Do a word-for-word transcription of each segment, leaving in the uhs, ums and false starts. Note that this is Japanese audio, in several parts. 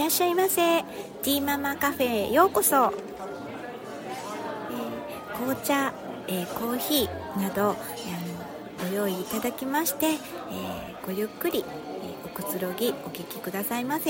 らっしゃいませ。ティーママカフェへようこそ。えー、紅茶、えー、コーヒーなど、えー、ご用意いただきまして、えー、ごゆっくり、えー、おくつろぎお聞きくださいませ。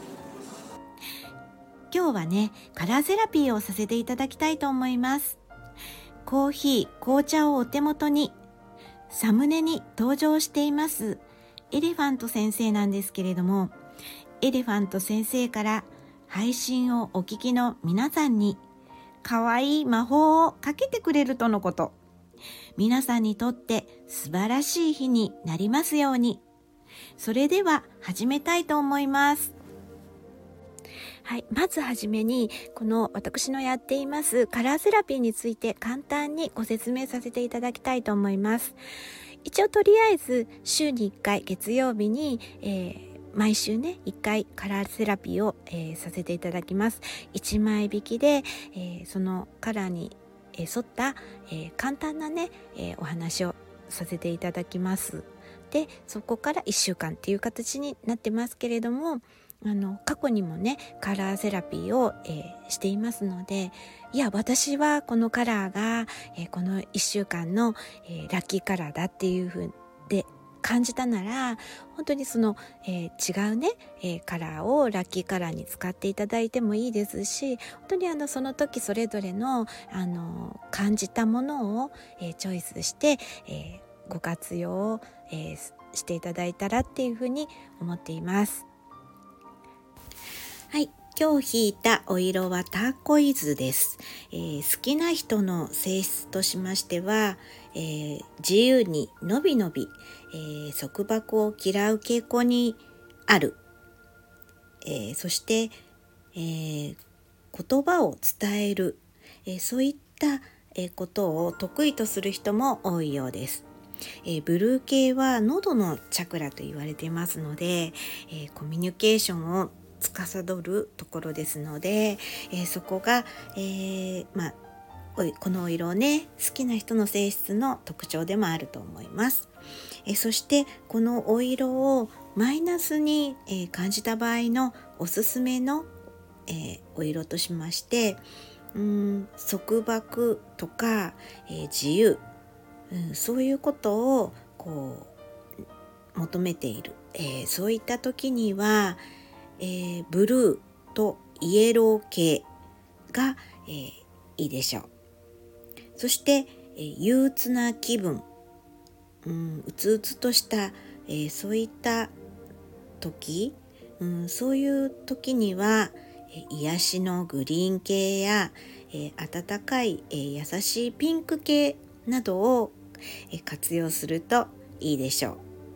今日はね、カラーセラピーをさせていただきたいと思います。コーヒー、紅茶をお手元に、サムネに登場していますエレファント先生なんですけれども、エレファント先生から配信をお聞きの皆さんに可愛い魔法をかけてくれるとのこと。皆さんにとって素晴らしい日になりますように。それでは始めたいと思います。はい、まずはじめにこの私のやっていますカラーセラピーについて簡単にご説明させていただきたいと思います。一応とりあえず週にいっかい月曜日に、えー毎週ねいっかいカラーセラピーを、えー、させていただきます。いちまい引きで、えー、そのカラーに、えー、沿った、えー、簡単なね、えー、お話をさせていただきます。でそこからいっしゅうかんっていう形になってますけれども、あの過去にもねカラーセラピーを、えー、していますので、いや私はこのカラーが、えー、このいっしゅうかんの、えー、ラッキーカラーだっていう風で感じたなら、本当にその、えー、違うね、えー、カラーをラッキーカラーに使っていただいてもいいですし、本当にあのその時それぞれの、あの感じたものを、えー、チョイスして、えー、ご活用を、えー、していただいたらっていうふうに思っています。はい、今日引いたお色はターコイズです。えー、好きな人の性質としましては、えー、自由にのびのび、えー、束縛を嫌う傾向にある、えー、そして、えー、言葉を伝える、えー、そういった、えー、ことを得意とする人も多いようです。えー、ブルー系は喉のチャクラと言われていますので、えー、コミュニケーションを司るところですので、えー、そこが、えー、まあこのお色をね好きな人の性質の特徴でもあると思います。えー、そしてこのお色をマイナスに、えー、感じた場合のおすすめの、えー、お色としまして、うーん束縛とか、えー、自由、うん、そういうことをこう求めている、えー、そういった時にはえー、ブルーとイエロー系が、えー、いいでしょう。そして、えー、憂鬱な気分、うん、うつうつとした、えー、そういった時、うん、そういう時には、えー、癒しのグリーン系や、えー、温かい、えー、優しいピンク系などを、えー、活用するといいでしょう。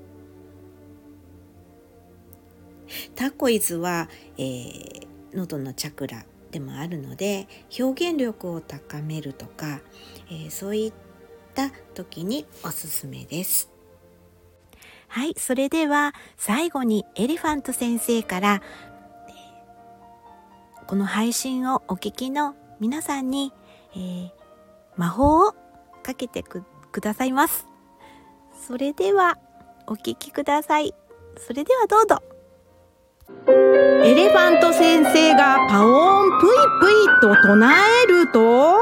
ターコイズは、えー、喉のチャクラでもあるので表現力を高めるとか、えー、そういった時におすすめです。はい、それでは最後にエレファント先生から、えー、この配信をお聞きの皆さんに、えー、魔法をかけて く, くださいます。それではお聞きください。それではどうぞ。 エレファント先生がパオーンプイプイと唱えると、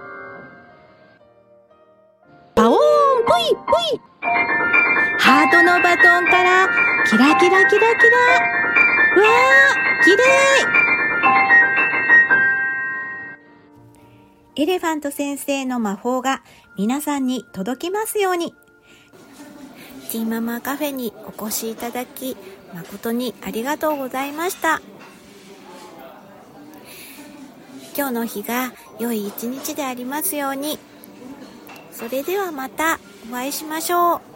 パオーンプイプイ、ハートのバトンからキラキラキラキラ、うわーきれい。エレファント先生の魔法が皆さんに届きますように。ティーママカフェにお越しいただき誠にありがとうございました。今日の日が良い一日でありますように。それではまたお会いしましょう。